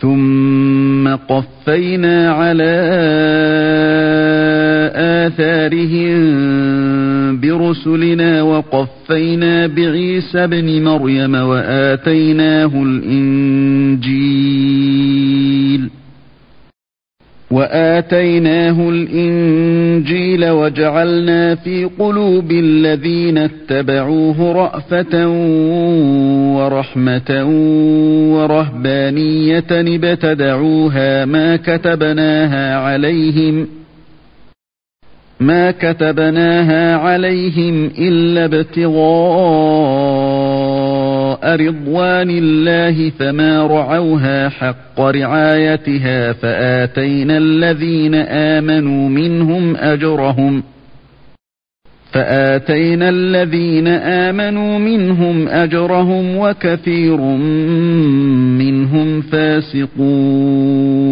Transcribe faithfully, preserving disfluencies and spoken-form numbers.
ثم قفينا على آثارهم برسلنا وقفينا بعيسى ابن مريم وآتيناه الإنجيل وآتيناه الإنجيل وجعلنا في قلوب الذين اتبعوه رأفة ورحمة ورهبانية ابتدعوها ما كتبناها عليهم ما كتبناها عليهم إلا ابتغاء رضوان الله فما رعوها حق رعايتها فآتينا الذين آمنوا منهم أجرهم فآتينا الذين آمنوا منهم أجرهم وكثير منهم فاسقون